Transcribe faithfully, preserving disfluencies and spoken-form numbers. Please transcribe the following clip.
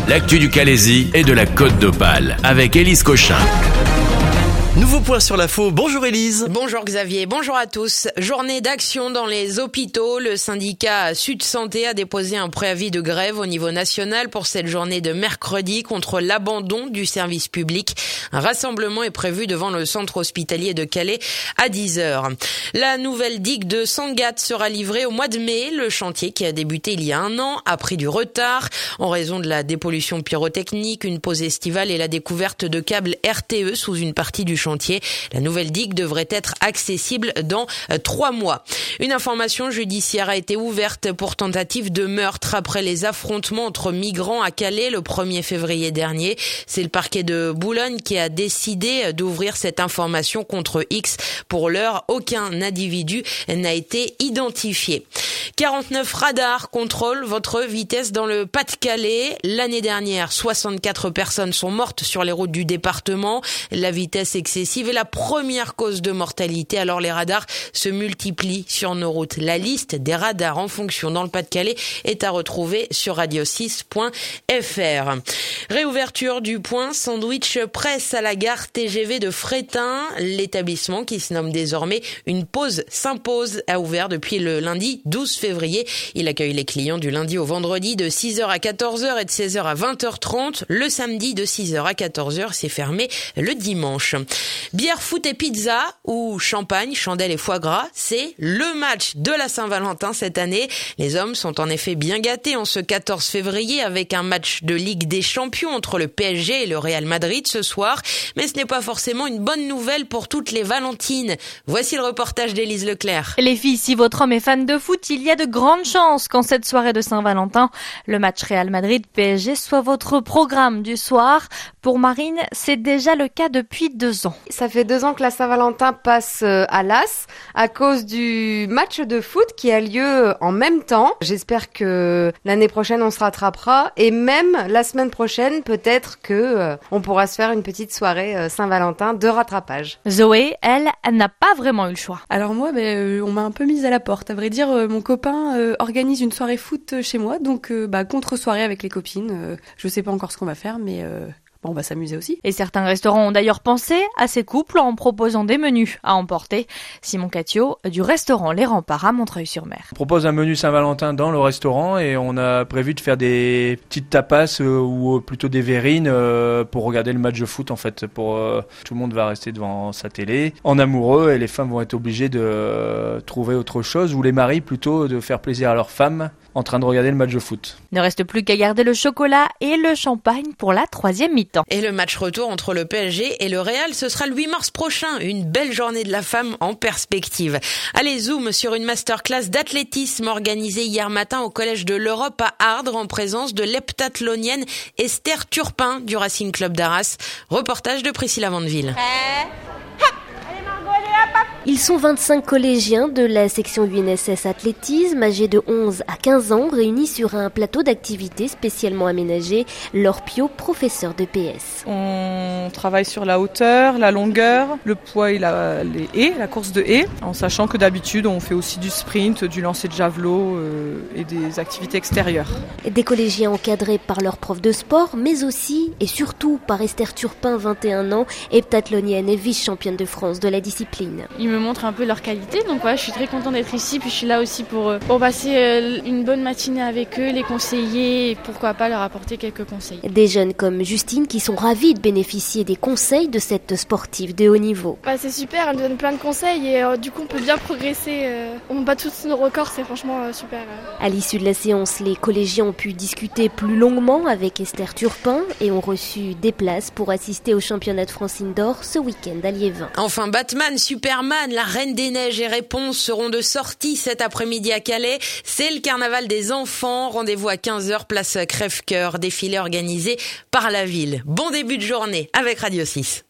l'actu du Calaisis et de la Côte d'Opale avec Élise Cochin. Nouveau point sur l'info. Bonjour Élise. Bonjour Xavier, bonjour à tous. Journée d'action dans les hôpitaux. Le syndicat Sud Santé a déposé un préavis de grève au niveau national pour cette journée de mercredi contre l'abandon du service public. Un rassemblement est prévu devant le centre hospitalier de Calais à dix heures. La nouvelle digue de Sangatte sera livrée au mois de mai. Le chantier qui a débuté il y a un an a pris du retard en raison de la dépollution pyrotechnique, une pause estivale et la découverte de câbles R T E sous une partie du chantier. La nouvelle digue devrait être accessible dans trois mois. Une information judiciaire a été ouverte pour tentative de meurtre après les affrontements entre migrants à Calais le premier février dernier. C'est le parquet de Boulogne qui a décidé d'ouvrir cette information contre X. Pour l'heure, aucun individu n'a été identifié. quarante-neuf radars contrôlent votre vitesse dans le Pas-de-Calais. L'année dernière, soixante-quatre personnes sont mortes sur les routes du département. La vitesse excessive est la première cause de mortalité. Alors les radars se multiplient sur nos routes. La liste des radars en fonction dans le Pas-de-Calais est à retrouver sur radio six point f r. Réouverture du point Sandwich Presse à la gare T G V de Frétin. L'établissement, qui se nomme désormais Une Pause s'impose, a ouvert depuis le lundi douze février. Il accueille les clients du lundi au vendredi de six heures à quatorze heures et de seize heures à vingt heures trente. Le samedi de six heures à quatorze heures, c'est fermé le dimanche. Bière, foot et pizza ou champagne, chandelle et foie gras, c'est le match de la Saint-Valentin cette année. Les hommes sont en effet bien gâtés en ce quatorze février avec un match de Ligue des Champions entre le P S G et le Real Madrid ce soir. Mais ce n'est pas forcément une bonne nouvelle pour toutes les Valentines. Voici le reportage d'Élise Leclerc. Les filles, si votre homme est fan de foot, il y a de grandes chances qu'en cette soirée de Saint-Valentin, le match Real Madrid-P S G soit votre programme du soir. Pour Marine, c'est déjà le cas depuis deux ans. Ça fait deux ans que la Saint-Valentin passe à l'as à cause du match de foot qui a lieu en même temps. J'espère que l'année prochaine on se rattrapera et même la semaine prochaine peut-être que euh, on pourra se faire une petite soirée euh, Saint-Valentin de rattrapage. Zoé, elle, elle n'a pas vraiment eu le choix. Alors moi, ben, euh, on m'a un peu mise à la porte. À vrai dire, euh, mon copain euh, organise une soirée foot chez moi, donc euh, bah, contre-soirée avec les copines. Euh, je sais pas encore ce qu'on va faire, mais... Euh Bon, on va s'amuser aussi. Et certains restaurants ont d'ailleurs pensé à ces couples en proposant des menus à emporter. Simon Catio, du restaurant Les Remparts à Montreuil-sur-Mer. On propose un menu Saint-Valentin dans le restaurant et on a prévu de faire des petites tapas euh, ou plutôt des verrines euh, pour regarder le match de foot en fait. Pour, euh, tout le monde va rester devant sa télé en amoureux et les femmes vont être obligées de euh, trouver autre chose ou les maris plutôt de faire plaisir à leurs femmes en train de regarder le match de foot. Ne reste plus qu'à garder le chocolat et le champagne pour la troisième mi-temps. Et le match retour entre le P S G et le Real, ce sera le huit mars prochain. Une belle journée de la femme en perspective. Allez, zoom sur une masterclass d'athlétisme organisée hier matin au Collège de l'Europe à Ardres en présence de l'heptathlonienne Esther Turpin du Racing Club d'Arras. Reportage de Priscilla Vandeville. Ils sont vingt-cinq collégiens de la section U N S S athlétisme, âgés de onze à quinze ans, réunis sur un plateau d'activités spécialement aménagé. Laure Pio, professeur de P S. On travaille sur la hauteur, la longueur, le poids et la, les haies, la course de haies, en sachant que d'habitude on fait aussi du sprint, du lancer de javelot euh, et des activités extérieures. Des collégiens encadrés par leur prof de sport, mais aussi et surtout par Esther Turpin, vingt et un ans, heptathlonienne et vice-championne de France de la discipline. Ils me montrent un peu leur qualité, donc ouais, je suis très contente d'être ici, puis je suis là aussi pour, pour passer une bonne matinée avec eux, les conseiller et pourquoi pas leur apporter quelques conseils. Des jeunes comme Justine qui sont ravis de bénéficier des conseils de cette sportive de haut niveau. Bah, c'est super, elle nous donne plein de conseils et euh, du coup on peut bien progresser, euh, on bat tous nos records, c'est franchement euh, super. Euh. À l'issue de la séance, les collégiens ont pu discuter plus longuement avec Esther Turpin et ont reçu des places pour assister au championnat de France Indoor ce week-end à Liévin. Enfin, Batman, Superman, la Reine des Neiges et Réponse seront de sortie cet après-midi à Calais. C'est le carnaval des enfants. Rendez-vous à quinze heures, place Crève-Cœur. Défilé organisé par la ville. Bon début de journée avec Radio six.